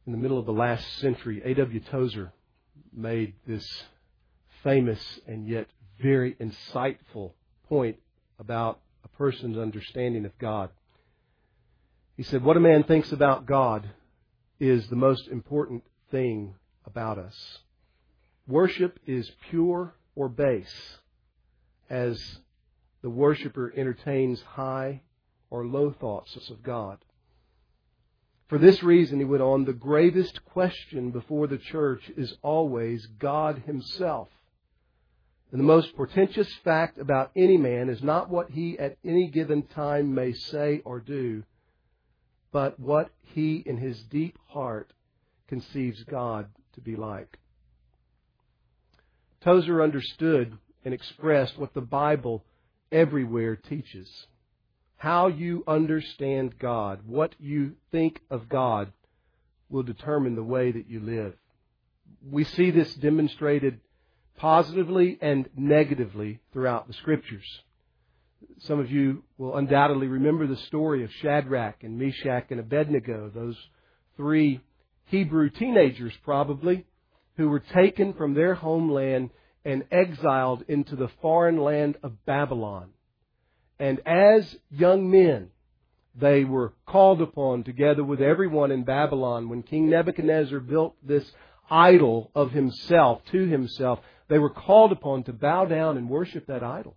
in the middle of the last century, A.W. Tozer made this famous and yet very insightful point about a person's understanding of God. He said, what a man thinks about God is the most important thing about us. Worship is pure or base as the worshiper entertains high or low thoughts of God. For this reason, he went on, the gravest question before the church is always God Himself. And the most portentous fact about any man is not what he at any given time may say or do, but what he in his deep heart conceives God to be like. Tozer understood and expressed what the Bible everywhere teaches. How you understand God, what you think of God, will determine the way that you live. We see this demonstrated positively and negatively throughout the Scriptures. Some of you will undoubtedly remember the story of Shadrach and Meshach and Abednego, those three Hebrew teenagers probably, who were taken from their homeland and exiled into the foreign land of Babylon. And as young men, they were called upon together with everyone in Babylon. When King Nebuchadnezzar built this idol of himself to himself, they were called upon to bow down and worship that idol.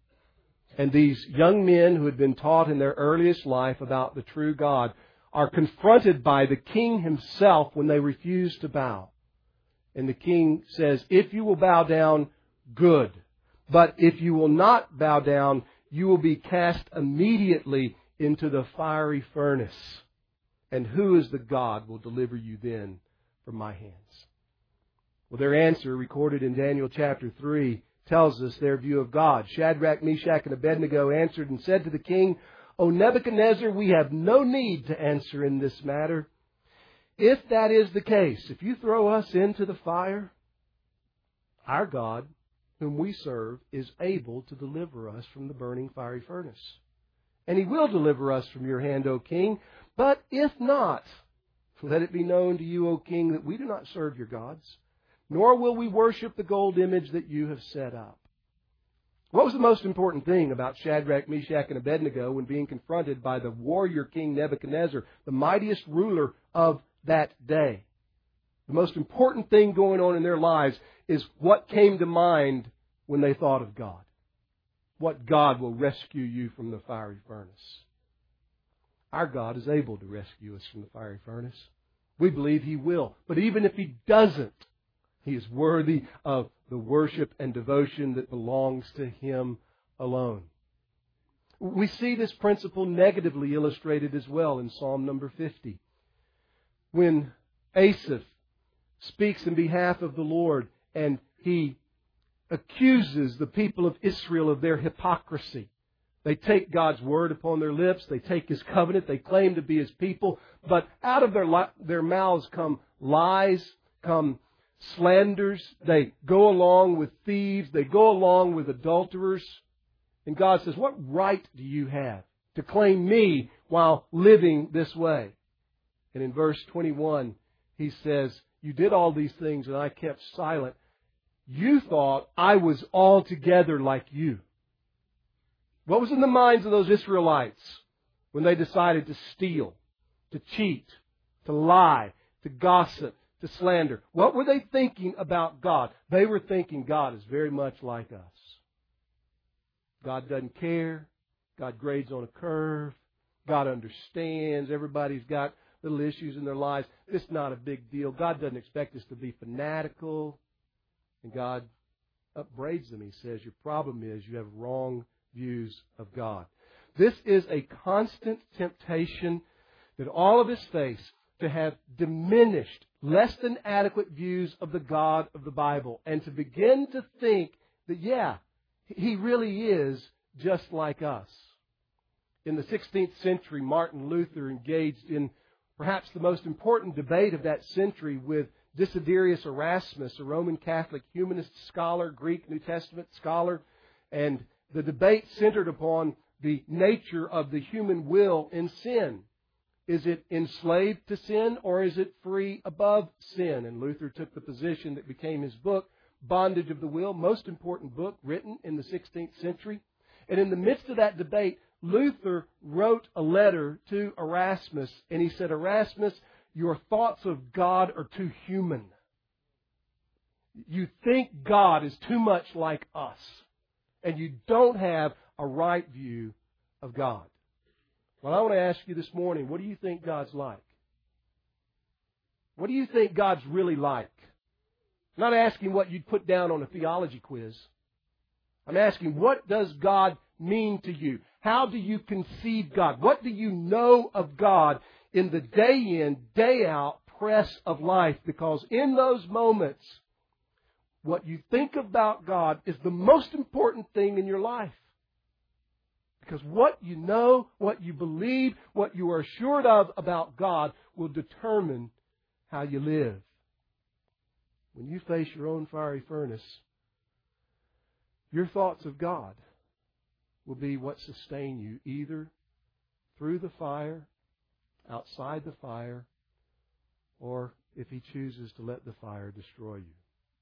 And these young men who had been taught in their earliest life about the true God are confronted by the king himself when they refuse to bow. And the king says, if you will bow down, good. But if you will not bow down, you will be cast immediately into the fiery furnace. And who is the God will deliver you then from my hands? Well, their answer, recorded in Daniel chapter 3, tells us their view of God. Shadrach, Meshach, and Abednego answered and said to the king, O Nebuchadnezzar, we have no need to answer in this matter. If that is the case, if you throw us into the fire, our God, whom we serve, is able to deliver us from the burning fiery furnace. And He will deliver us from your hand, O king. But if not, let it be known to you, O king, that we do not serve your gods, nor will we worship the gold image that you have set up. What was the most important thing about Shadrach, Meshach, and Abednego when being confronted by the warrior king Nebuchadnezzar, the mightiest ruler of that day? The most important thing going on in their lives is what came to mind when they thought of God. What God will rescue you from the fiery furnace. Our God is able to rescue us from the fiery furnace. We believe He will. But even if He doesn't, He is worthy of the worship and devotion that belongs to Him alone. We see this principle negatively illustrated as well in Psalm number 50. When Asaph speaks in behalf of the Lord and he accuses the people of Israel of their hypocrisy. They take God's word upon their lips. They take His covenant. They claim to be His people. But out of their mouths come lies, come slanders. They go along with thieves. They go along with adulterers. And God says, what right do you have to claim me while living this way? And in verse 21, He says, you did all these things and I kept silent. You thought I was altogether like you. What was in the minds of those Israelites when they decided to steal, to cheat, to lie, to gossip, to slander? What were they thinking about God? They were thinking God is very much like us. God doesn't care. God grades on a curve. God understands. Everybody's got little issues in their lives. It's not a big deal. God doesn't expect us to be fanatical. And God upbraids them. He says, your problem is you have wrong views of God. This is a constant temptation that all of us face, to have diminished, less than adequate views of the God of the Bible, and to begin to think that, yeah, He really is just like us. In the 16th century, Martin Luther engaged in perhaps the most important debate of that century with Desiderius Erasmus, a Roman Catholic humanist scholar, Greek New Testament scholar. And the debate centered upon the nature of the human will in sin. Is it enslaved to sin, or is it free above sin? And Luther took the position that became his book, Bondage of the Will, most important book written in the 16th century. And in the midst of that debate, Luther wrote a letter to Erasmus, and he said, Erasmus, your thoughts of God are too human. You think God is too much like us, and you don't have a right view of God. Well, I want to ask you this morning, what do you think God's like? What do you think God's really like? I'm not asking what you'd put down on a theology quiz. I'm asking, what does God mean to you? How do you conceive God? What do you know of God in the day in, day out press of life? Because in those moments, what you think about God is the most important thing in your life. Because what you know, what you believe, what you are assured of about God will determine how you live. When you face your own fiery furnace, your thoughts of God will be what sustain you, either through the fire, outside the fire, or if He chooses to let the fire destroy you.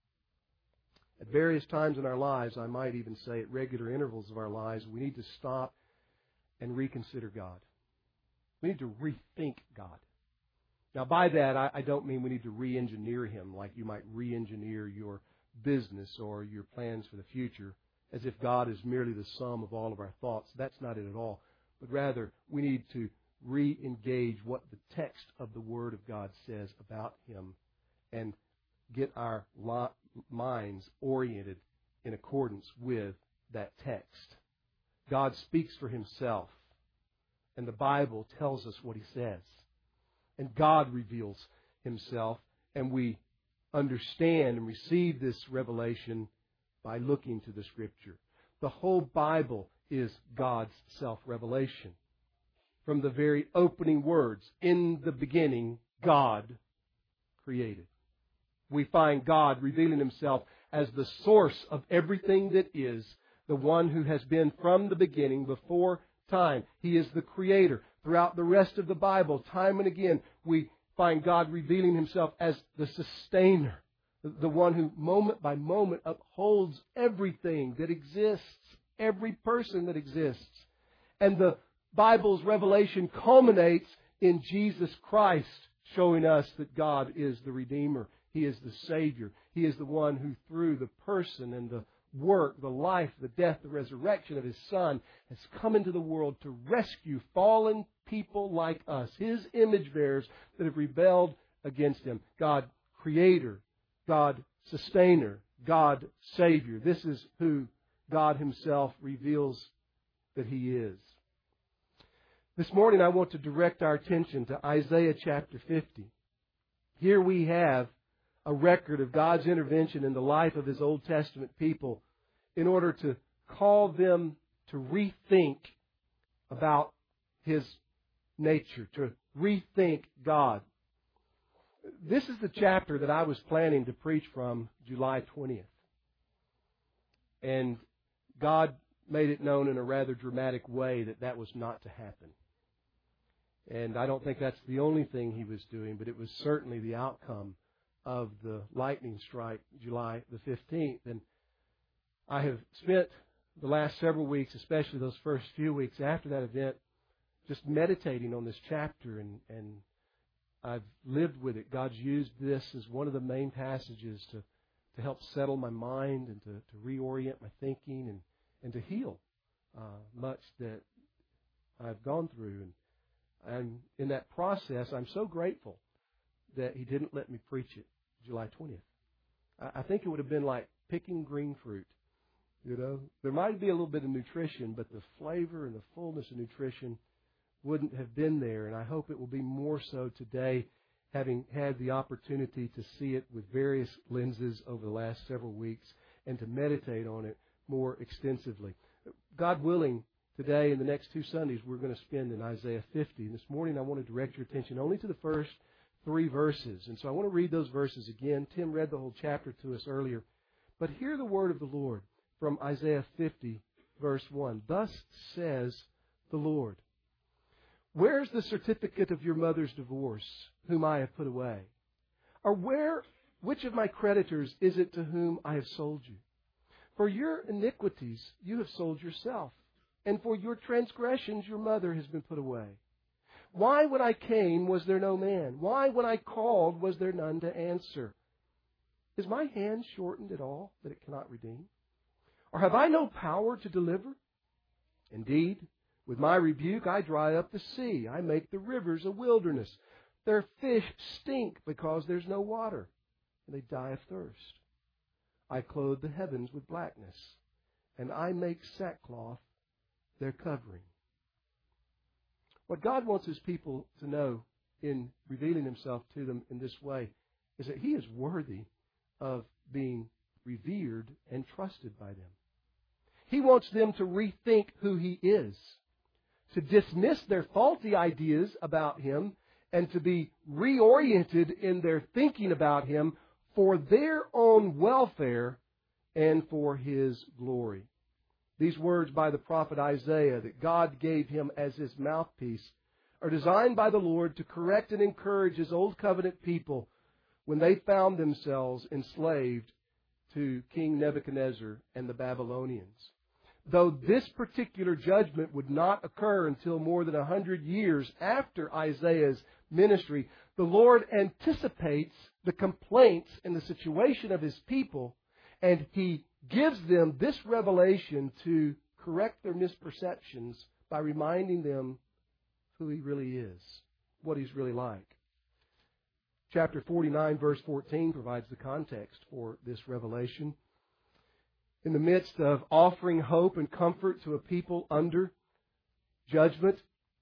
At various times in our lives, I might even say at regular intervals of our lives, we need to stop and reconsider God. We need to rethink God. Now, by that, I don't mean we need to re-engineer Him like you might re-engineer your business or your plans for the future, as if God is merely the sum of all of our thoughts. That's not it at all. But rather, we need to re-engage what the text of the Word of God says about Him and get our minds oriented in accordance with that text. God speaks for Himself, and the Bible tells us what He says. And God reveals Himself, and we understand and receive this revelation by looking to the Scripture. The whole Bible is God's self-revelation. From the very opening words, in the beginning, God created. We find God revealing Himself as the source of everything that is, the one who has been from the beginning, before time. He is the Creator. Throughout the rest of the Bible, time and again, we find God revealing Himself as the Sustainer, the one who moment by moment upholds everything that exists, every person that exists. And the Bible's revelation culminates in Jesus Christ, showing us that God is the Redeemer. He is the Savior. He is the one who, through the person and the work, the life, the death, the resurrection of His Son, has come into the world to rescue fallen people like us, His image bearers that have rebelled against Him. God Creator, God Sustainer, God Savior. This is who God Himself reveals that He is. This morning I want to direct our attention to Isaiah chapter 50. Here we have a record of God's intervention in the life of His Old Testament people in order to call them to rethink about His nature, to rethink God. This is the chapter that I was planning to preach from July 20th. And God made it known in a rather dramatic way that that was not to happen. And I don't think that's the only thing He was doing, but it was certainly the outcome of the lightning strike, July the 15th. And I have spent the last several weeks, especially those first few weeks after that event, just meditating on this chapter, and I've lived with it. God's used this as one of the main passages to help settle my mind and to reorient my thinking and to heal much that I've gone through. And in that process, I'm so grateful that He didn't let me preach it July 20th. I think it would have been like picking green fruit. You know, there might be a little bit of nutrition, but the flavor and the fullness of nutrition wouldn't have been there. And I hope it will be more so today, having had the opportunity to see it with various lenses over the last several weeks and to meditate on it more extensively. God willing, today and the next 2 Sundays we're going to spend in Isaiah 50. And this morning I want to direct your attention only to the first 3 verses. And so I want to read those verses again. Tim read the whole chapter to us earlier. But hear the word of the Lord from Isaiah 50, verse 1. Thus says the Lord, Where's the certificate of your mother's divorce, whom I have put away? Or which of my creditors is it to whom I have sold you? For your iniquities you have sold yourself, and for your transgressions your mother has been put away. Why when I came was there no man? Why when I called was there none to answer? Is my hand shortened at all that it cannot redeem? Or have I no power to deliver? Indeed, with my rebuke I dry up the sea. I make the rivers a wilderness. Their fish stink because there's no water, and they die of thirst. I clothe the heavens with blackness, and I make sackcloth their covering. What God wants His people to know in revealing Himself to them in this way is that He is worthy of being revered and trusted by them. He wants them to rethink who He is, to dismiss their faulty ideas about Him, and to be reoriented in their thinking about Him for their own welfare and for His glory. These words by the prophet Isaiah that God gave him as His mouthpiece are designed by the Lord to correct and encourage His old covenant people when they found themselves enslaved to King Nebuchadnezzar and the Babylonians. Though this particular judgment would not occur until more than 100 years after Isaiah's ministry, the Lord anticipates the complaints and the situation of His people, and He gives them this revelation to correct their misperceptions by reminding them who He really is, what He's really like. Chapter 49, verse 14 provides the context for this revelation. In the midst of offering hope and comfort to a people under judgment,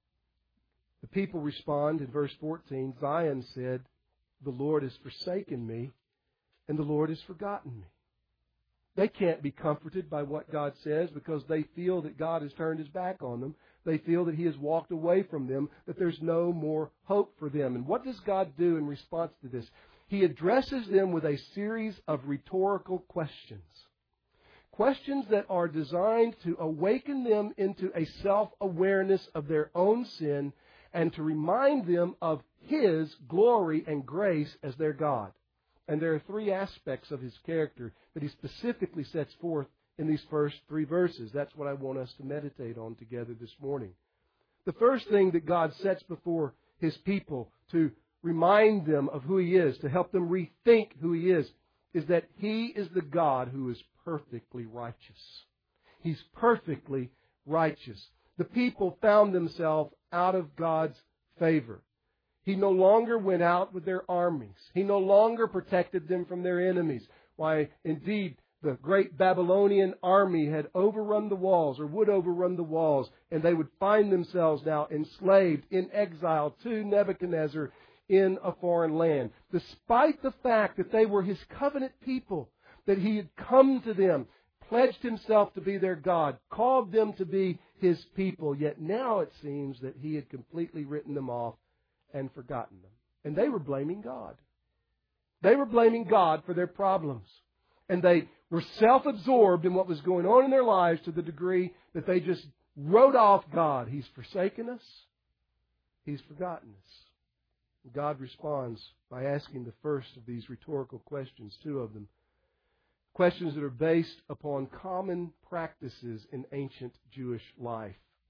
the people respond in verse 14, Zion said, "The Lord has forsaken me, and the Lord has forgotten me." They can't be comforted by what God says because they feel that God has turned His back on them. They feel that He has walked away from them, that there's no more hope for them. And what does God do in response to this? He addresses them with a series of rhetorical questions. Questions that are designed to awaken them into a self-awareness of their own sin and to remind them of His glory and grace as their God. And there are three aspects of His character that He specifically sets forth in these first three verses. That's what I want us to meditate on together this morning. The first thing that God sets before His people to remind them of who He is, to help them rethink who He is that He is the God who is perfectly righteous. He's perfectly righteous. The people found themselves out of God's favor. He no longer went out with their armies. He no longer protected them from their enemies. Why, indeed, the great Babylonian army had overrun the walls, or would overrun the walls, and they would find themselves now enslaved in exile to Nebuchadnezzar in a foreign land. Despite the fact that they were His covenant people, that He had come to them, pledged Himself to be their God, called them to be His people, yet now it seems that He had completely written them off and forgotten them. And they were blaming God. They were blaming God for their problems. And they were self-absorbed in what was going on in their lives to the degree that they just wrote off God. He's forsaken us. He's forgotten us. God responds by asking the first of these rhetorical questions, two of them. Questions that are based upon common practices in ancient Jewish life.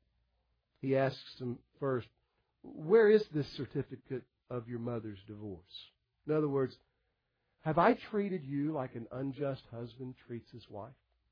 He asks them first, where is this certificate of your mother's divorce? In other words, have I treated you like an unjust husband treats his wife?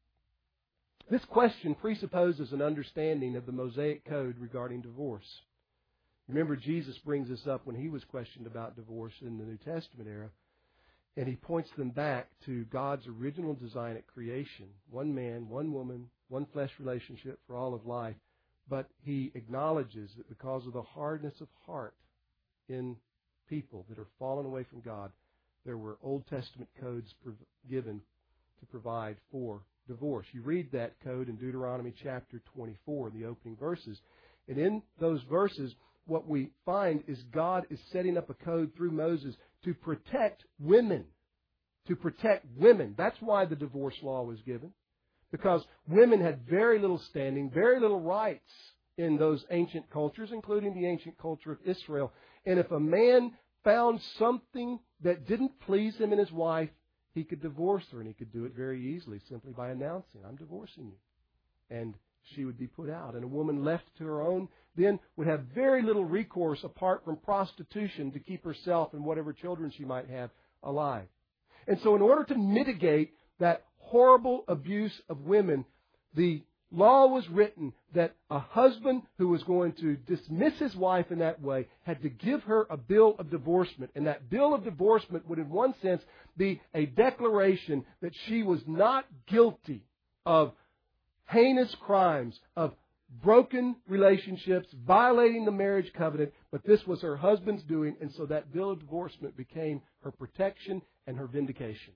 This question presupposes an understanding of the Mosaic Code regarding divorce. Remember, Jesus brings this up when He was questioned about divorce in the New Testament era. And He points them back to God's original design at creation. One man, one woman, one flesh relationship for all of life. But He acknowledges that because of the hardness of heart in people that are fallen away from God, there were Old Testament codes given to provide for divorce. You read that code in Deuteronomy chapter 24, in the opening verses. And in those verses, what we find is God is setting up a code through Moses to protect women. To protect women. That's why the divorce law was given. Because women had very little standing, very little rights in those ancient cultures, including the ancient culture of Israel. And if a man found something that didn't please him in his wife, he could divorce her, and he could do it very easily simply by announcing, I'm divorcing you. And she would be put out. And a woman left to her own then would have very little recourse apart from prostitution to keep herself and whatever children she might have alive. And so in order to mitigate that horrible abuse of women, the law was written that a husband who was going to dismiss his wife in that way had to give her a bill of divorcement. And that bill of divorcement would in one sense be a declaration that she was not guilty of heinous crimes, of broken relationships, violating the marriage covenant, but this was her husband's doing, and so that bill of divorcement became her protection and her vindication.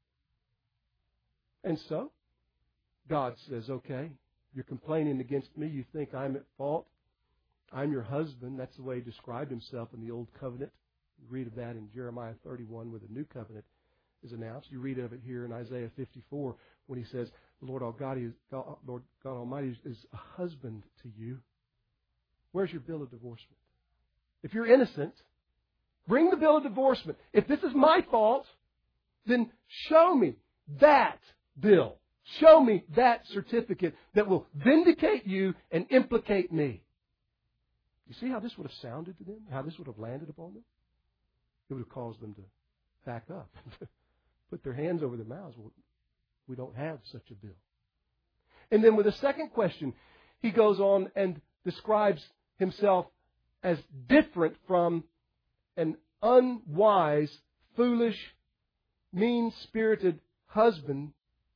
And so, God says, okay, you're complaining against me, you think I'm at fault, I'm your husband. That's the way he described himself in the Old Covenant. You read of that in Jeremiah 31 where the New Covenant is announced. You read of it here in Isaiah 54 when he says, the Lord God Almighty is a husband to you. Where's your bill of divorcement? If you're innocent, bring the bill of divorcement. If this is my fault, then show me that bill. Show me that certificate that will vindicate you and implicate me. You see how this would have sounded to them? How this would have landed upon them? It would have caused them to back up, put their hands over their mouths. Well, we don't have such a bill. And then with the second question, he goes on and describes himself as different from an unwise, foolish, mean-spirited husband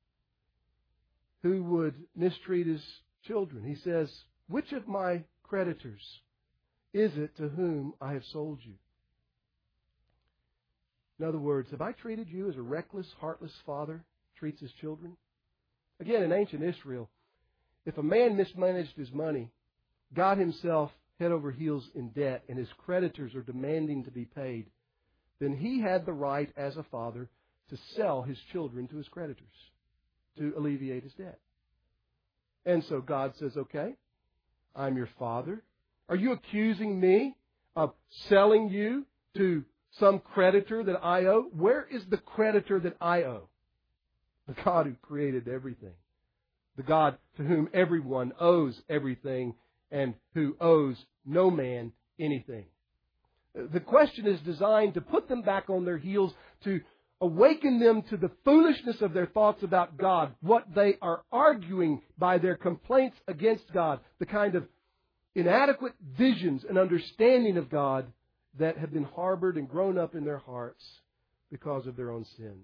who would mistreat his children. He says, which of my creditors is it to whom I have sold you? In other words, have I treated you as a reckless, heartless father treats his children? Again, in ancient Israel, if a man mismanaged his money, got himself head over heels in debt, and his creditors are demanding to be paid, then he had the right as a father to sell his children to his creditors to alleviate his debt. And so God says, okay, I'm your father. Are you accusing me of selling you to some creditor that I owe? Where is the creditor that I owe? The God who created everything. The God to whom everyone owes everything and who owes no man anything. The question is designed to put them back on their heels, to awaken them to the foolishness of their thoughts about God, what they are arguing by their complaints against God, the kind of inadequate visions and understanding of God that have been harbored and grown up in their hearts because of their own sin.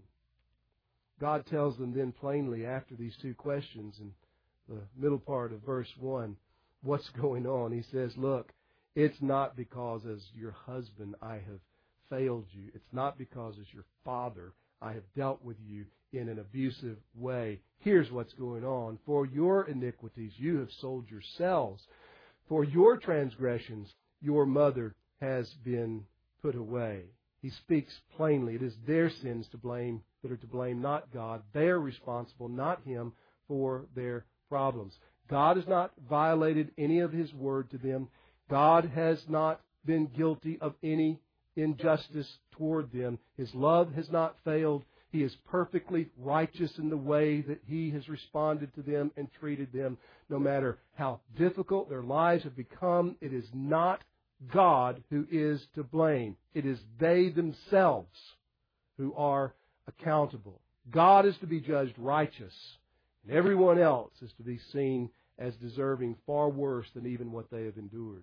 God tells them then plainly after these two questions in the middle part of verse 1 what's going on. He says, look, it's not because as your husband I have failed you. It's not because as your father I have dealt with you in an abusive way. Here's what's going on. For your iniquities you have sold yourselves. For your transgressions your mother has been put away. He speaks plainly. It is their sins to blame that are to blame, not God. They are responsible, not Him, for their problems. God has not violated any of His word to them. God has not been guilty of any injustice toward them. His love has not failed. He is perfectly righteous in the way that He has responded to them and treated them. No matter how difficult their lives have become, it is not God who is to blame. It is they themselves who are accountable. God is to be judged righteous, and everyone else is to be seen as deserving far worse than even what they have endured.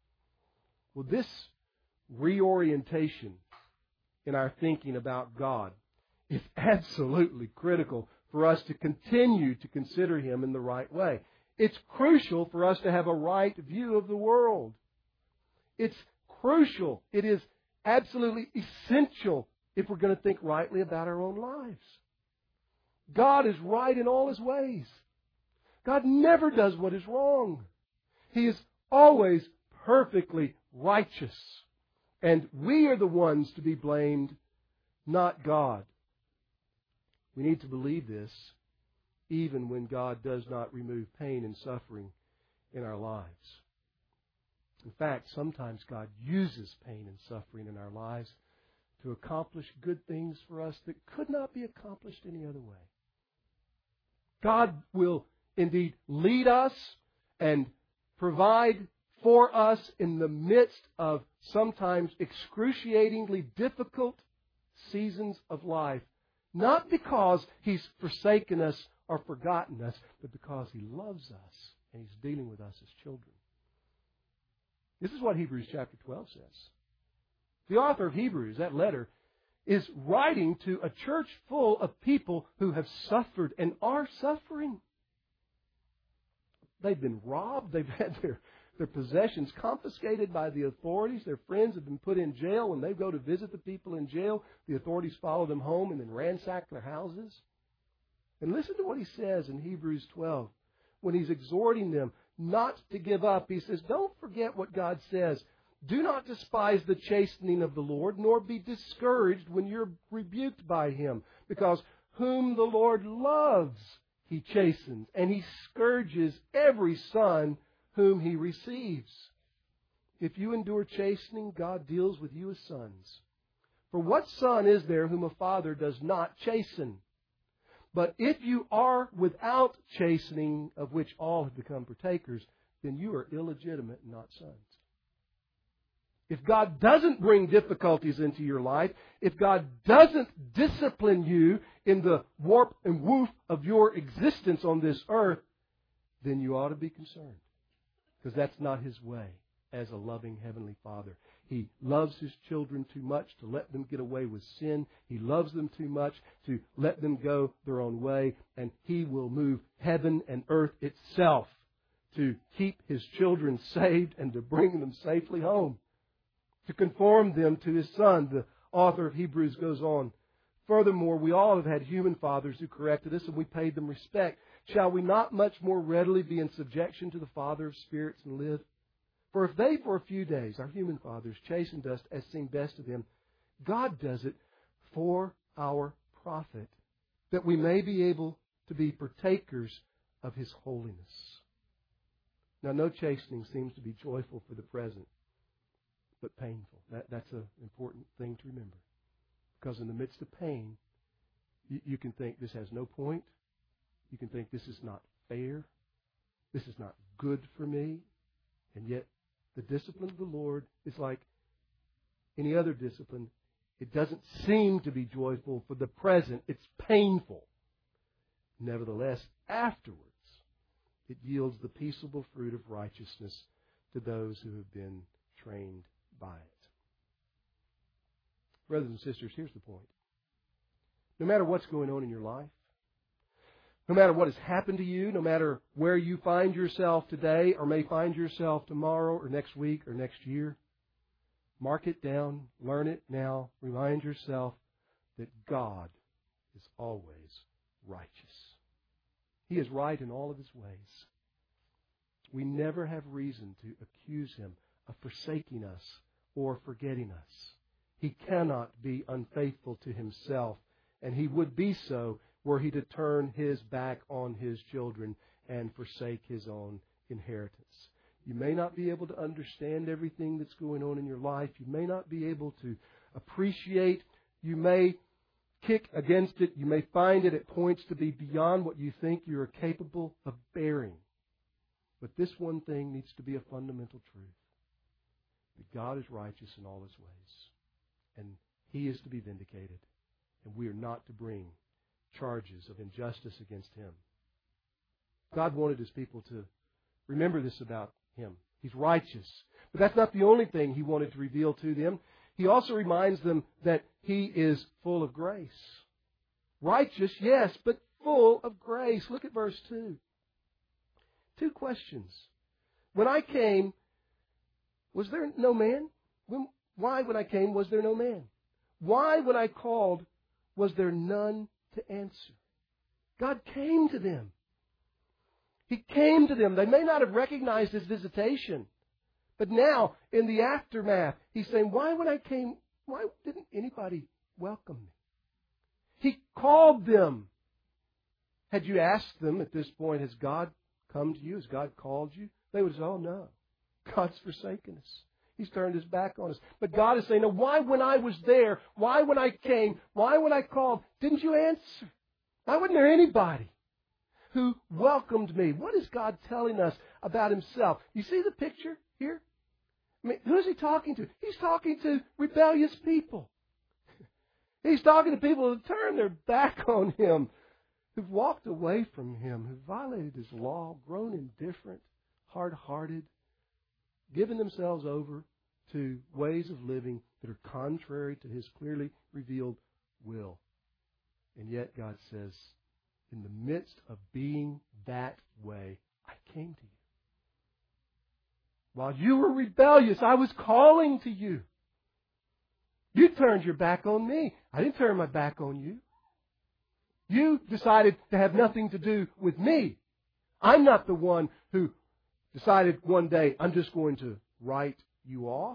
Well, this reorientation in our thinking about God is absolutely critical for us to continue to consider Him in the right way. It's crucial for us to have a right view of the world. It's crucial. It is absolutely essential if we're going to think rightly about our own lives. God is right in all His ways. God never does what is wrong. He is always perfectly righteous. And we are the ones to be blamed, not God. We need to believe this even when God does not remove pain and suffering in our lives. In fact, sometimes God uses pain and suffering in our lives to accomplish good things for us that could not be accomplished any other way. God will indeed lead us and provide for us in the midst of sometimes excruciatingly difficult seasons of life, not because He's forsaken us or forgotten us, but because He loves us and He's dealing with us as children. This is what Hebrews chapter 12 says. The author of Hebrews, that letter, is writing to a church full of people who have suffered and are suffering. They've been robbed. They've had their possessions confiscated by the authorities. Their friends have been put in jail. When they go to visit the people in jail, the authorities follow them home and then ransack their houses. And listen to what he says in Hebrews 12 when he's exhorting them not to give up. He says, don't forget what God says. Do not despise the chastening of the Lord, nor be discouraged when you're rebuked by Him. Because whom the Lord loves, He chastens, and He scourges every son whom He receives. If you endure chastening, God deals with you as sons. For what son is there whom a father does not chasten? But if you are without chastening, of which all have become partakers, then you are illegitimate and not sons. If God doesn't bring difficulties into your life, if God doesn't discipline you in the warp and woof of your existence on this earth, then you ought to be concerned. Because that's not His way as a loving Heavenly Father. He loves His children too much to let them get away with sin. He loves them too much to let them go their own way. And He will move heaven and earth itself to keep His children saved and to bring them safely home, to conform them to His Son. The author of Hebrews goes on. Furthermore, we all have had human fathers who corrected us, and we paid them respect. Shall we not much more readily be in subjection to the Father of spirits and live? For if they for a few days, our human fathers, chastened us as seemed best to them, God does it for our profit, that we may be able to be partakers of His holiness. Now, no chastening seems to be joyful for the present, but painful. That's an important thing to remember. Because in the midst of pain, you can think this has no point. You can think this is not fair. This is not good for me. And yet, the discipline of the Lord is like any other discipline. It doesn't seem to be joyful for the present. It's painful. Nevertheless, afterwards, it yields the peaceable fruit of righteousness to those who have been trained by it. Brothers and sisters, here's the point. No matter what's going on in your life, no matter what has happened to you, no matter where you find yourself today or may find yourself tomorrow or next week or next year, mark it down, learn it now, remind yourself that God is always righteous. He is right in all of His ways. We never have reason to accuse Him of forsaking us or forgetting us. He cannot be unfaithful to Himself, and He would be so were He to turn His back on His children and forsake His own inheritance. You may not be able to understand everything that's going on in your life. You may not be able to appreciate. You may kick against it. You may find it at points to be beyond what you think you are capable of bearing. But this one thing needs to be a fundamental truth. That God is righteous in all His ways. And He is to be vindicated. And we are not to bring charges of injustice against Him. God wanted His people to remember this about Him. He's righteous. But that's not the only thing He wanted to reveal to them. He also reminds them that He is full of grace. Righteous, yes, but full of grace. Look at verse 2. 2 questions. When I came, was there no man? Why, when I came, was there no man? Why, when I called, was there none to answer? God came to them. He came to them. They may not have recognized His visitation. But now, in the aftermath, He's saying, why, when I came, why didn't anybody welcome me? He called them. Had you asked them at this point, has God come to you? Has God called you? They would say, oh, no. God's forsaken us. He's turned His back on us. But God is saying, now why when I was there, why when I came, why when I called, didn't you answer? Why wasn't there anybody who welcomed me? What is God telling us about Himself? You see the picture here? I mean, who is He talking to? He's talking to rebellious people. He's talking to people who turned their back on Him, who've walked away from Him, who've violated His law, grown indifferent, hard-hearted, given themselves over to ways of living that are contrary to His clearly revealed will. And yet God says, in the midst of being that way, I came to you. While you were rebellious, I was calling to you. You turned your back on me. I didn't turn my back on you. You decided to have nothing to do with me. I'm not the one who decided one day, I'm just going to write you off.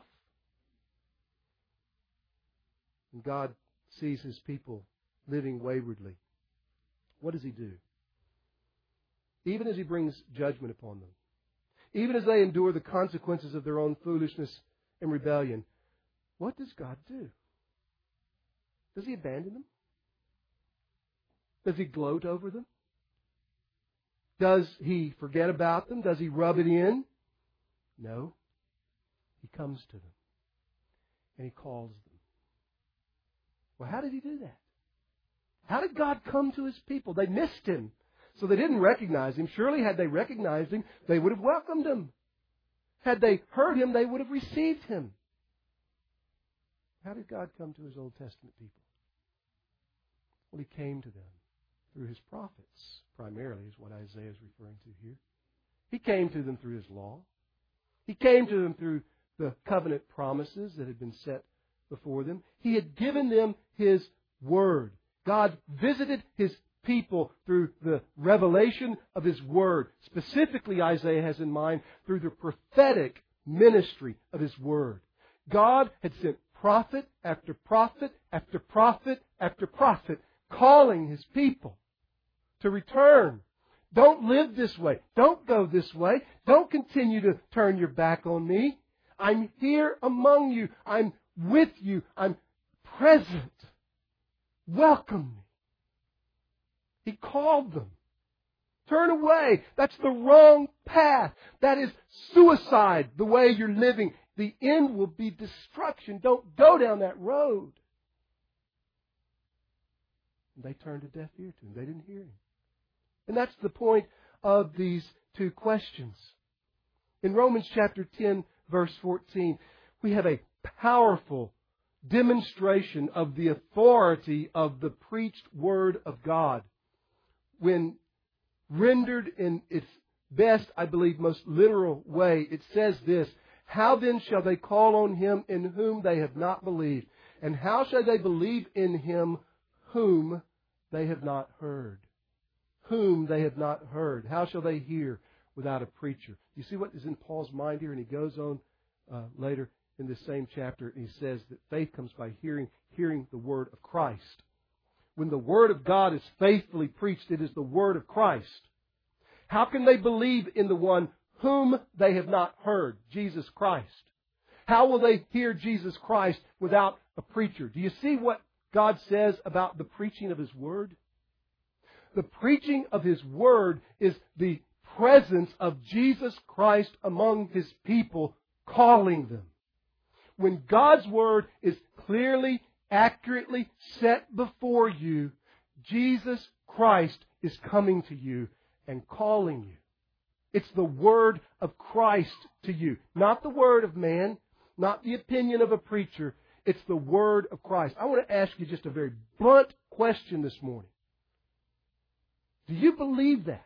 And God sees His people living waywardly. What does He do? Even as He brings judgment upon them, even as they endure the consequences of their own foolishness and rebellion, what does God do? Does He abandon them? Does He gloat over them? Does He forget about them? Does He rub it in? No. He comes to them and He calls them. Well, how did He do that? How did God come to His people? They missed Him, so they didn't recognize Him. Surely had they recognized Him, they would have welcomed Him. Had they heard Him, they would have received Him. How did God come to His Old Testament people? Well, He came to them through His prophets, primarily is what Isaiah is referring to here. He came to them through His law. He came to them through the covenant promises that had been set before them. He had given them His Word. God visited His people through the revelation of His Word. Specifically, Isaiah has in mind through the prophetic ministry of His Word. God had sent prophet after prophet after prophet after prophet, calling His people to return. Don't live this way. Don't go this way. Don't continue to turn your back on me. I'm here among you. I'm with you. I'm present. Welcome me. He called them. Turn away. That's the wrong path. That is suicide, the way you're living. The end will be destruction. Don't go down that road. And they turned a deaf ear to Him. They didn't hear Him. And that's the point of these two questions. In Romans chapter 10, verse 14, we have a powerful demonstration of the authority of the preached Word of God. When rendered in its best, I believe, most literal way, it says this: how then shall they call on Him in whom they have not believed? And how shall they believe in Him whom they have not heard? Whom they have not heard. How shall they hear without a preacher? You see what is in Paul's mind here? And he goes on later in this same chapter, and he says that faith comes by hearing the Word of Christ. When the Word of God is faithfully preached, it is the Word of Christ. How can they believe in the one whom they have not heard, Jesus Christ? How will they hear Jesus Christ without a preacher? Do you see what God says about the preaching of His Word? The preaching of His Word is the presence of Jesus Christ among His people, calling them. When God's Word is clearly, accurately set before you, Jesus Christ is coming to you and calling you. It's the Word of Christ to you. Not the word of man, not the opinion of a preacher. It's the Word of Christ. I want to ask you just a very blunt question this morning. Do you believe that?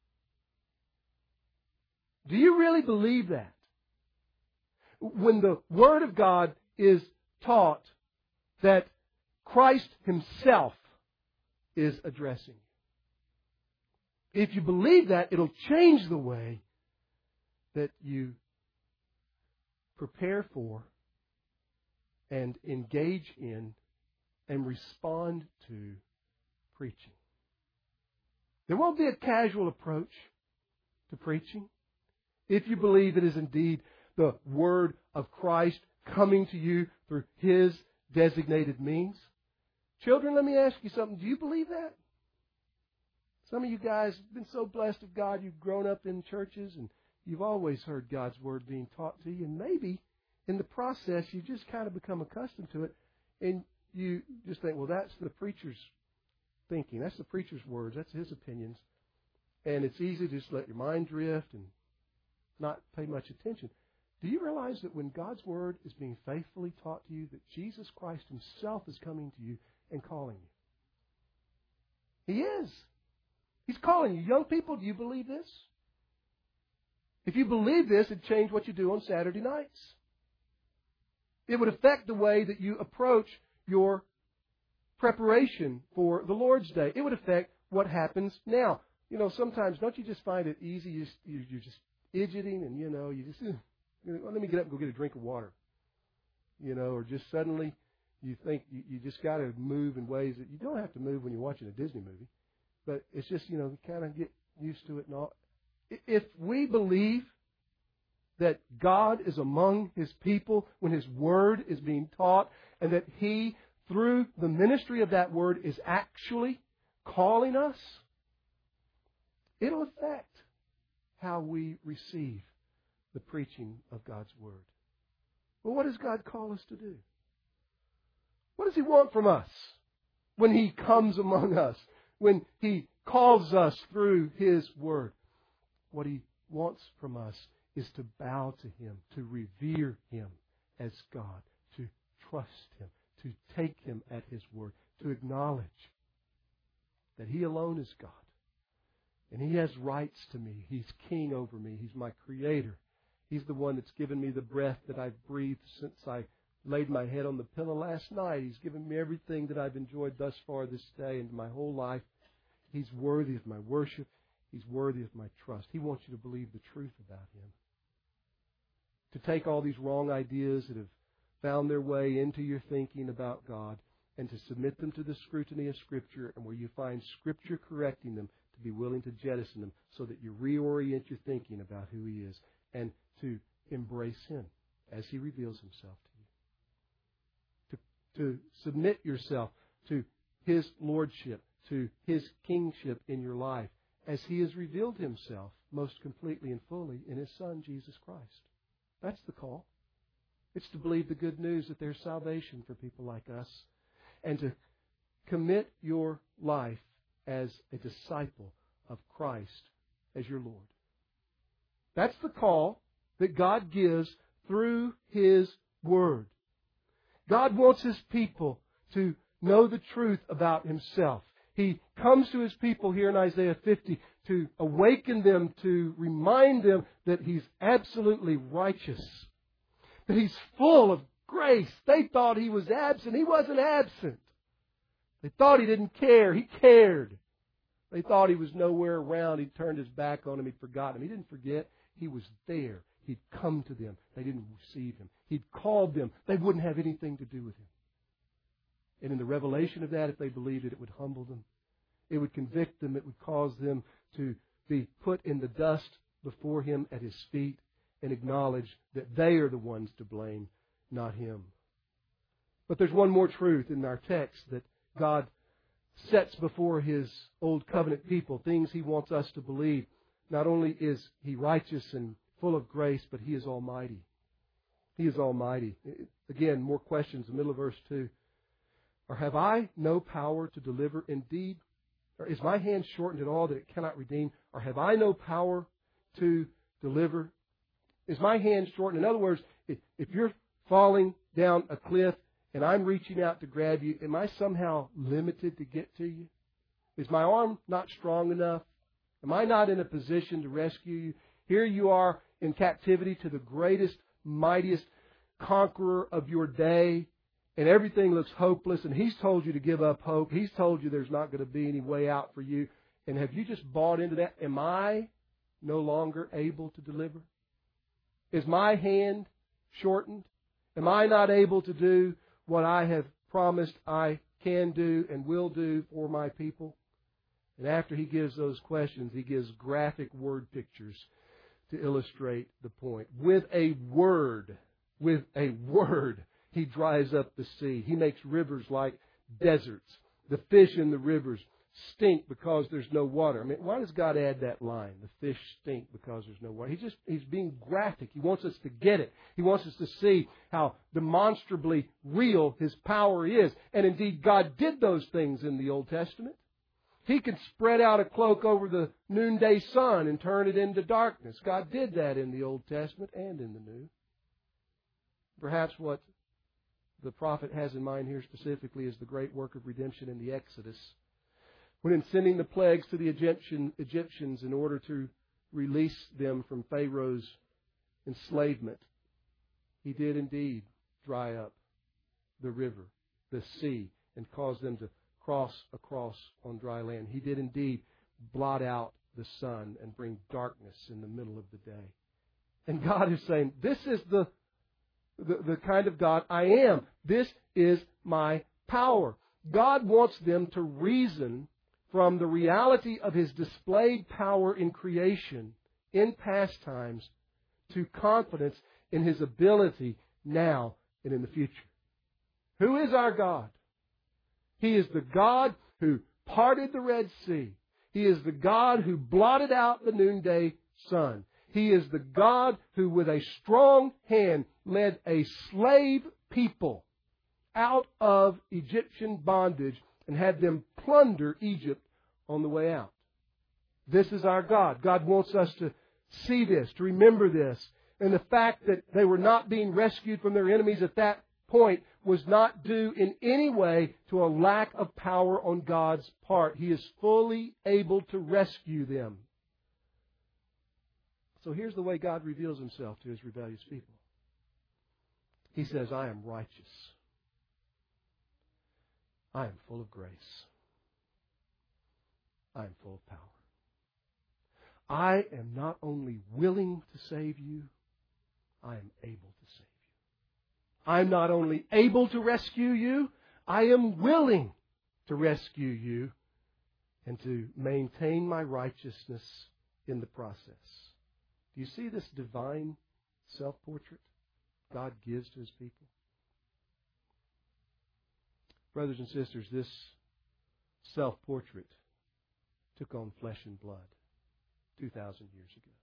Do you really believe that? When the Word of God is taught that Christ Himself is addressing you. If you believe that, it'll change the way that you prepare for and engage in and respond to preaching. There won't be a casual approach to preaching if you believe it is indeed the Word of Christ coming to you through His designated means? Children, let me ask you something. Do you believe that? Some of you guys have been so blessed of God, you've grown up in churches and you've always heard God's Word being taught to you. And maybe in the process, you just kind of become accustomed to it. And you just think, well, that's the preacher's thinking. That's the preacher's words. That's his opinions. And it's easy to just let your mind drift and not pay much attention. Do you realize that when God's Word is being faithfully taught to you, that Jesus Christ Himself is coming to you and calling you? He is. He's calling you. Young people, do you believe this? If you believe this, it'd change what you do on Saturday nights. It would affect the way that you approach your preparation for the Lord's Day. It would affect what happens now. You know, sometimes, don't you just find it easy? You're just fidgeting and, you just, let me get up and go get a drink of water. Or just suddenly you think you just got to move in ways that you don't have to move when you're watching a Disney movie. But it's just, you kind of get used to it and all. If we believe that God is among His people when His Word is being taught, and that He, through the ministry of that Word, is actually calling us, it'll affect how we receive the preaching of God's Word. Well, what does God call us to do? What does He want from us when He comes among us, when He calls us through His Word? What He wants from us is to bow to Him, to revere Him as God, to trust Him, to take Him at His word, to acknowledge that He alone is God. And He has rights to me. He's king over me. He's my creator. He's the one that's given me the breath that I've breathed since I laid my head on the pillow last night. He's given me everything that I've enjoyed thus far this day and my whole life. He's worthy of my worship. He's worthy of my trust. He wants you to believe the truth about Him. To take all these wrong ideas that have found their way into your thinking about God and to submit them to the scrutiny of Scripture, and where you find Scripture correcting them, to be willing to jettison them so that you reorient your thinking about who He is and to embrace Him as He reveals Himself to you. To submit yourself to His lordship, to His kingship in your life as He has revealed Himself most completely and fully in His Son, Jesus Christ. That's the call. It's to believe the good news that there's salvation for people like us and to commit your life as a disciple of Christ as your Lord. That's the call that God gives through His Word. God wants His people to know the truth about Himself. He comes to His people here in Isaiah 50 to awaken them, to remind them that He's absolutely righteous, that He's full of grace. They thought He was absent. He wasn't absent. They thought He didn't care. He cared. They thought He was nowhere around. He'd turned His back on them. He'd forgotten them. He didn't forget. He was there. He'd come to them. They didn't receive Him. He'd called them. They wouldn't have anything to do with Him. And in the revelation of that, if they believed it, it would humble them. It would convict them. It would cause them to be put in the dust before Him at His feet and acknowledge that they are the ones to blame, not Him. But there's one more truth in our text that God sets before His old covenant people, things He wants us to believe. Not only is He righteous and full of grace, but He is almighty. He is almighty. Again, more questions in the middle of verse 2. Or have I no power to deliver indeed? Or is my hand shortened at all that it cannot redeem? Or have I no power to deliver? Is my hand shortened? In other words, if you're falling down a cliff and I'm reaching out to grab you, am I somehow limited to get to you? Is my arm not strong enough? Am I not in a position to rescue you? Here you are in captivity to the greatest, mightiest conqueror of your day, and everything looks hopeless, and He's told you to give up hope. He's told you there's not going to be any way out for you. And have you just bought into that? Am I no longer able to deliver? Is my hand shortened? Am I not able to do what I have promised I can do and will do for my people? And after He gives those questions, He gives graphic word pictures to illustrate the point. With a word, He dries up the sea. He makes rivers like deserts. The fish in the rivers stink because there's no water. I mean, why does God add that line? The fish stink because there's no water. He's being graphic. He wants us to get it. He wants us to see how demonstrably real His power is. And indeed, God did those things in the Old Testament. He could spread out a cloak over the noonday sun and turn it into darkness. God did that in the Old Testament and in the New. Perhaps what the prophet has in mind here specifically is the great work of redemption in the Exodus. When in sending the plagues to the Egyptians in order to release them from Pharaoh's enslavement, He did indeed dry up the river, the sea, and cause them to cross across on dry land. He did indeed blot out the sun and bring darkness in the middle of the day. And God is saying, this is the kind of God I am. This is my power. God wants them to reason from the reality of His displayed power in creation, in past times, to confidence in His ability now and in the future. Who is our God? He is the God who parted the Red Sea. He is the God who blotted out the noonday sun. He is the God who, with a strong hand, led a slave people out of Egyptian bondage and had them plunder Egypt on the way out. This is our God. God wants us to see this, to remember this. And the fact that they were not being rescued from their enemies at that point was not due in any way to a lack of power on God's part. He is fully able to rescue them. So here's the way God reveals Himself to His rebellious people. He says, I am righteous. I am full of grace. I am full of power. I am not only willing to save you, I am able to save you. I'm not only able to rescue you, I am willing to rescue you and to maintain my righteousness in the process. Do you see this divine self-portrait God gives to His people? Brothers and sisters, this self-portrait took on flesh and blood 2,000 years ago.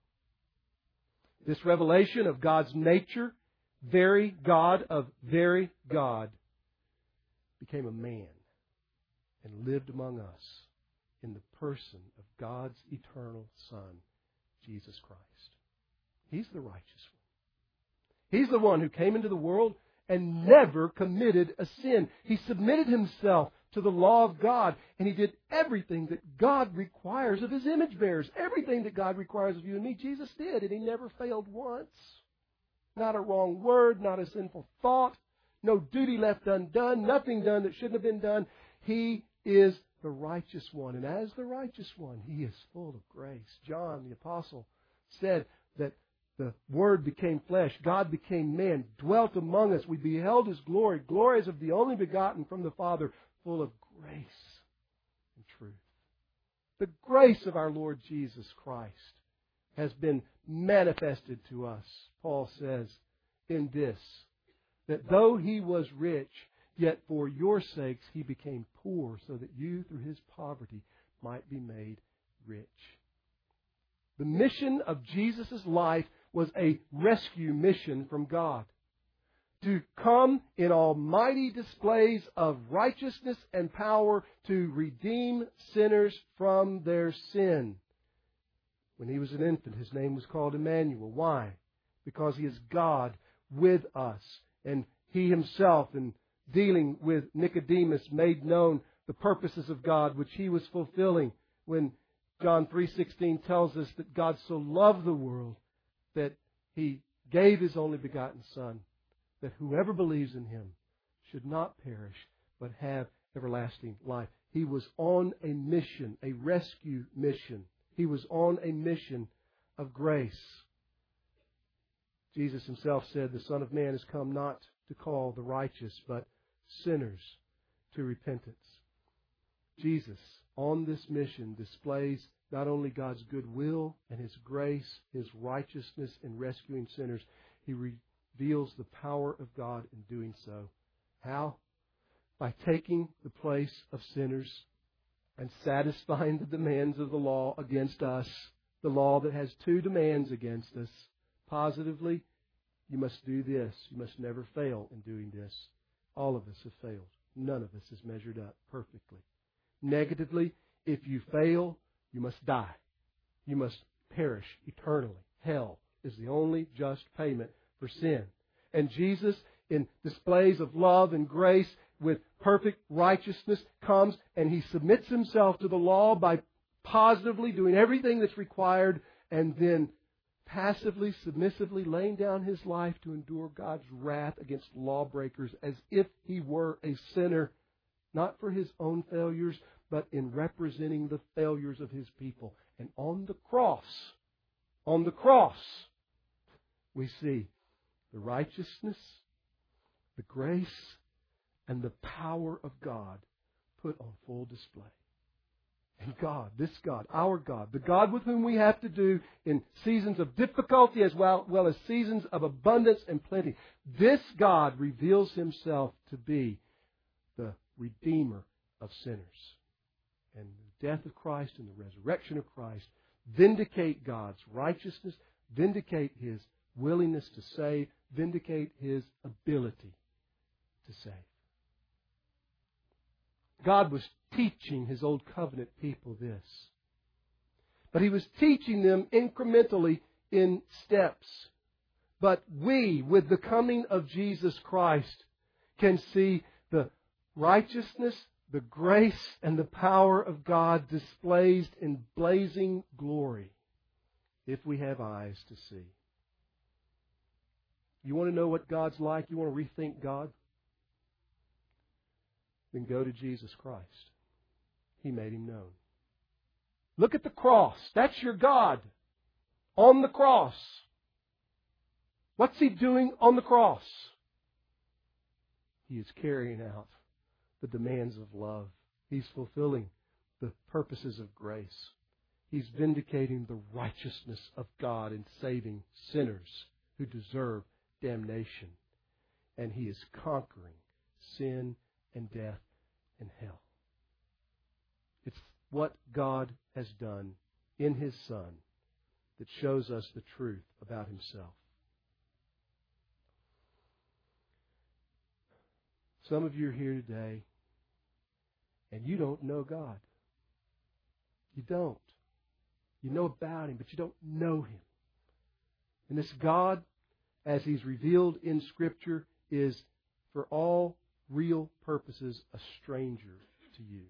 This revelation of God's nature, very God of very God, became a man and lived among us in the person of God's eternal Son, Jesus Christ. He's the righteous one. He's the one who came into the world and never committed a sin. He submitted Himself to the law of God, and He did everything that God requires of His image bearers. Everything that God requires of you and me, Jesus did, and He never failed once. Not a wrong word, not a sinful thought, no duty left undone, nothing done that shouldn't have been done. He is the righteous one, and as the righteous one, He is full of grace. John, the apostle, said that the Word became flesh, God became man, dwelt among us. We beheld His glory, glories of the only begotten from the Father, full of grace and truth. The grace of our Lord Jesus Christ has been manifested to us, Paul says, in this, that though He was rich, yet for your sakes He became poor, so that you through His poverty might be made rich. The mission of Jesus' life was a rescue mission from God. To come in almighty displays of righteousness and power to redeem sinners from their sin. When He was an infant, His name was called Emmanuel. Why? Because He is God with us. And He Himself, in dealing with Nicodemus, made known the purposes of God, which He was fulfilling when John 3:16 tells us that God so loved the world that He gave His only begotten Son, that whoever believes in Him should not perish, but have everlasting life. He was on a mission, a rescue mission. He was on a mission of grace. Jesus Himself said, the Son of Man has come not to call the righteous, but sinners to repentance. Jesus on this mission displays not only God's goodwill and His grace, His righteousness in rescuing sinners, He reveals the power of God in doing so. How? By taking the place of sinners and satisfying the demands of the law against us. The law that has two demands against us. Positively, you must do this. You must never fail in doing this. All of us have failed. None of us has measured up perfectly. Negatively, if you fail, you must die. You must perish eternally. Hell is the only just payment for sin. And Jesus, in displays of love and grace with perfect righteousness, comes and He submits Himself to the law by positively doing everything that's required, and then passively, submissively laying down His life to endure God's wrath against lawbreakers as if He were a sinner, not for His own failures, but in representing the failures of His people. And on the cross, we see the righteousness, the grace, and the power of God put on full display. And God, this God, our God, the God with whom we have to do in seasons of difficulty as well as seasons of abundance and plenty, this God reveals Himself to be the Redeemer of sinners. And the death of Christ and the resurrection of Christ vindicate God's righteousness, vindicate His willingness to save, vindicate His ability to save. God was teaching His old covenant people this. But He was teaching them incrementally in steps. But we, with the coming of Jesus Christ, can see the righteousness, the grace, and the power of God displayed in blazing glory if we have eyes to see. You want to know what God's like? You want to rethink God? Then go to Jesus Christ. He made Him known. Look at the cross. That's your God. On the cross. What's He doing on the cross? He is carrying out the demands of love. He's fulfilling the purposes of grace. He's vindicating the righteousness of God in saving sinners who deserve damnation. And He is conquering sin and death and hell. It's what God has done in His Son that shows us the truth about Himself. Some of you are here today and you don't know God. You don't. You know about Him, but you don't know Him. And this God, as He's revealed in Scripture, is for all real purposes a stranger to you.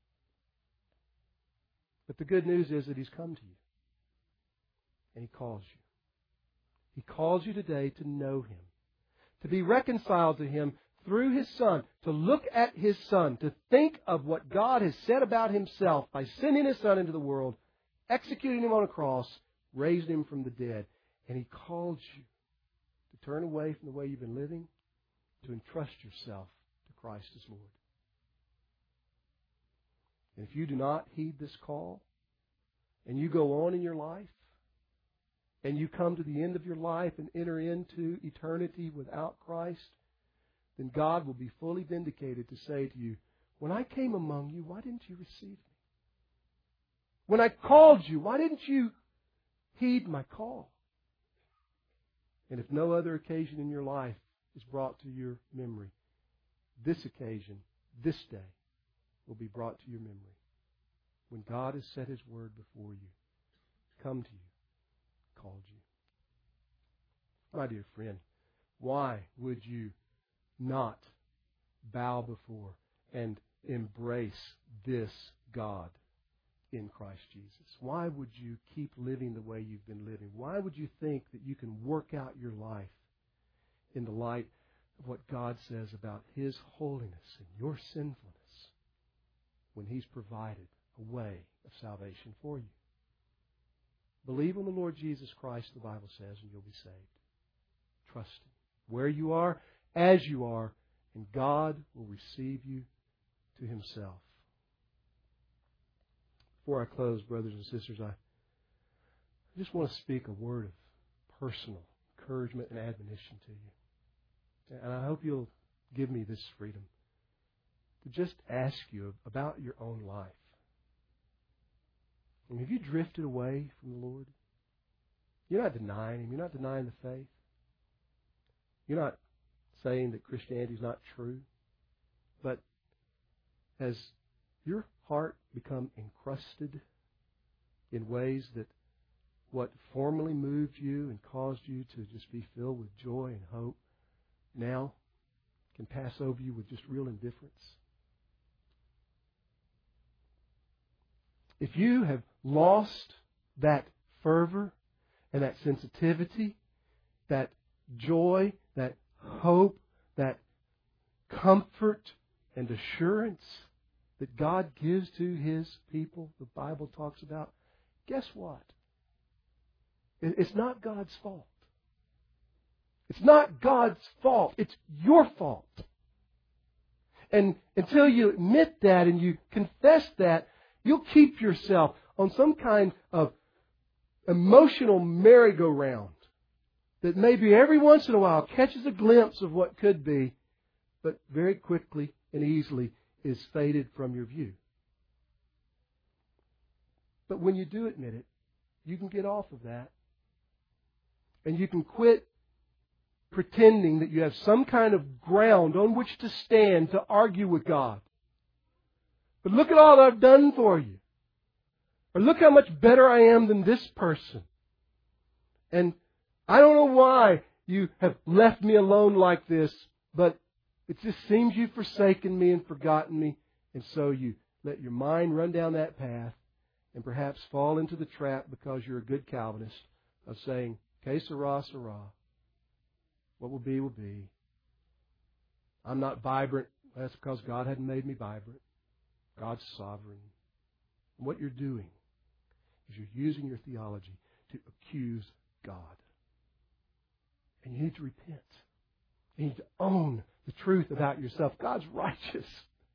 But the good news is that He's come to you. And He calls you. He calls you today to know Him, to be reconciled to Him through His Son, to look at His Son, to think of what God has said about Himself by sending His Son into the world, executing Him on a cross, raising Him from the dead. And He calls you to turn away from the way you've been living, to entrust yourself to Christ as Lord. And if you do not heed this call, and you go on in your life, and you come to the end of your life and enter into eternity without Christ, then God will be fully vindicated to say to you, when I came among you, why didn't you receive me? When I called you, why didn't you heed my call? And if no other occasion in your life is brought to your memory, this occasion, this day, will be brought to your memory. When God has set His word before you, come to you, called you. My dear friend, why would you not bow before and embrace this God in Christ Jesus? Why would you keep living the way you've been living? Why would you think that you can work out your life in the light of what God says about His holiness and your sinfulness when He's provided a way of salvation for you? Believe on the Lord Jesus Christ, the Bible says, and you'll be saved. Trust Him. Where you are, as you are, and God will receive you to Himself. before I close, brothers and sisters, I just want to speak a word of personal encouragement and admonition to you. And I hope you'll give me this freedom to just ask you about your own life. And have you drifted away from the Lord? You're not denying Him. You're not denying the faith. You're not saying that Christianity is not true. But has your heart become encrusted in ways that what formerly moved you and caused you to just be filled with joy and hope now can pass over you with just real indifference? If you have lost that fervor and that sensitivity, that joy, that hope, that comfort and assurance that God gives to His people, the Bible talks about, guess what? It's not God's fault. It's not God's fault. It's your fault. And until you admit that and you confess that, you'll keep yourself on some kind of emotional merry-go-round that maybe every once in a while catches a glimpse of what could be, but very quickly and easily is faded from your view. But when you do admit it, you can get off of that. And you can quit pretending that you have some kind of ground on which to stand to argue with God. But look at all I've done for you. Or look how much better I am than this person. And I don't know why you have left me alone like this, but it just seems you've forsaken me and forgotten me. And so you let your mind run down that path and perhaps fall into the trap because you're a good Calvinist of saying, que sera, sera. What will be, will be. I'm not vibrant. That's because God hadn't made me vibrant. God's sovereign. And what you're doing is you're using your theology to accuse God. And you need to repent. You need to own the truth about yourself. God's righteous.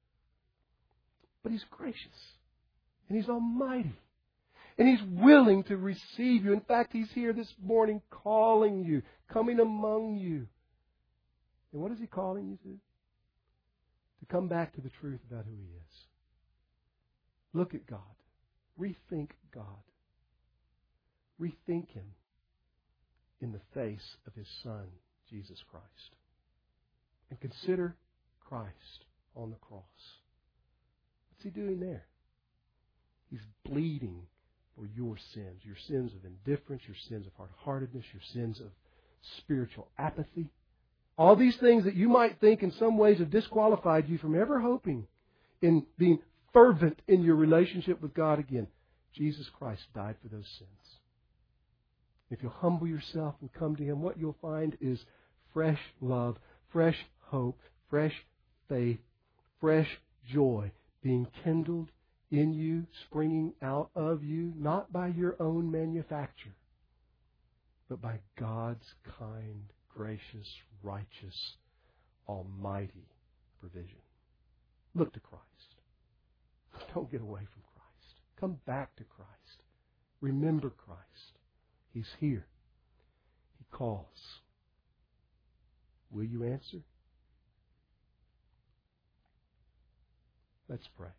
But He's gracious. And He's almighty. And He's willing to receive you. In fact, He's here this morning calling you, coming among you. And what is He calling you to? To come back to the truth about who He is. Look at God. Rethink God. Rethink Him in the face of His Son, Jesus Christ. And consider Christ on the cross. What's He doing there? He's bleeding for your sins of indifference, your sins of hard-heartedness, your sins of spiritual apathy. All these things that you might think in some ways have disqualified you from ever hoping in being fervent in your relationship with God again. Jesus Christ died for those sins. If you'll humble yourself and come to Him, what you'll find is fresh love, fresh hope, fresh faith, fresh joy being kindled in you, springing out of you, not by your own manufacture, but by God's kind, gracious, righteous, almighty provision. Look to Christ. Don't get away from Christ. Come back to Christ. Remember Christ. He's here. He calls. Will you answer? Let's pray.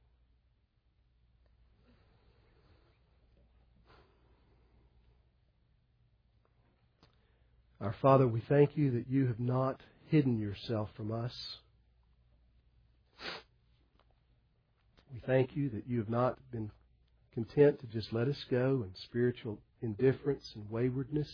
Our Father, we thank You that You have not hidden Yourself from us. We thank You that You have not been content to just let us go in spiritual indifference and waywardness.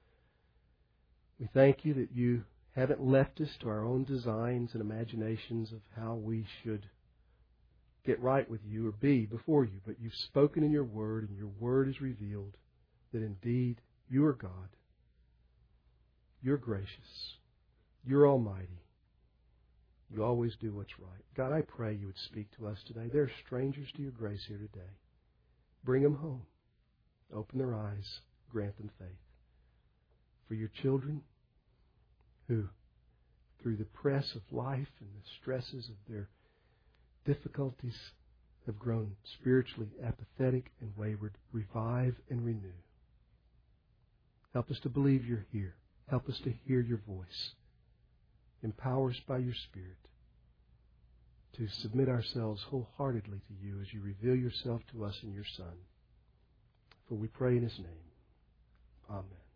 We thank You that You haven't left us to our own designs and imaginations of how we should get right with You or be before You, but You've spoken in Your Word, and Your Word has revealed that indeed You are God. You're gracious. You're almighty. You always do what's right. God, I pray You would speak to us today. There are strangers to Your grace here today. Bring them home. Open their eyes. Grant them faith. For Your children who, through the press of life and the stresses of their difficulties, have grown spiritually apathetic and wayward, revive and renew. Help us to believe You're here. Help us to hear Your voice. Empower us by Your Spirit to submit ourselves wholeheartedly to You as You reveal Yourself to us in Your Son. For we pray in His name. Amen.